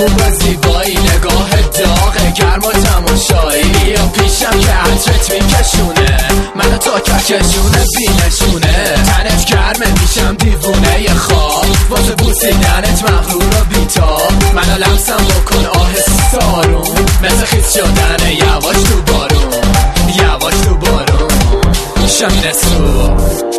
خوب و زیبایی، نگاه داغ گرم و تماشایی، یا پیشم که عطرت میکشونه منو تا کشونه بینشونه، تنت گرمه میشم دیوونه ی خواب، واسه بوسیدنت مغرور و بیتاب، منو لمسم بکن آهسته آروم، مثل خیس شدن یواش تو بارون، یواش تو بارون. شمینه سو